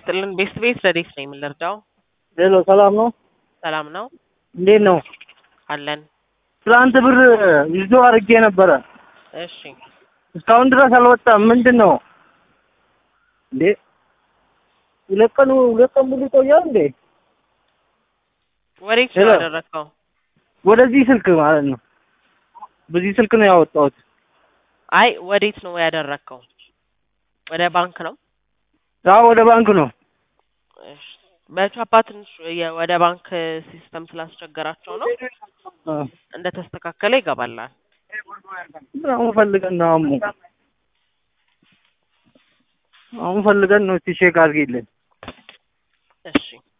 ይስጥልን ቤት ረዲስ ነኝ የምንረዳው ሄሎ ሰላም ነው ሰላም ነው እንዴት ነው አለን ትላንት ብር ይዞ አድርጌ ነበረ እሺ እስካሁን ድረስ አልወጣም ምንድነው እንዴ ለቀኑ ሙሉ ቆያል እንዴ ወሬት ነው ያደረከው ወደዚህ ስልክ ማለት ነው በዚህ ስልክ ነው ያወጣሁት አይ ወዴት ነው ያደረከው ወደ ባንክ ነው አዎ ወደ ባንክ ነው እሺ በቻፓትንሽ ወደ ባንክ ሲስተም ስላስቸገራቸው ነው እንደተስተካከለ ይገባላል አሁን ፈልገን ነው ቼክ አድርጊልን እሺ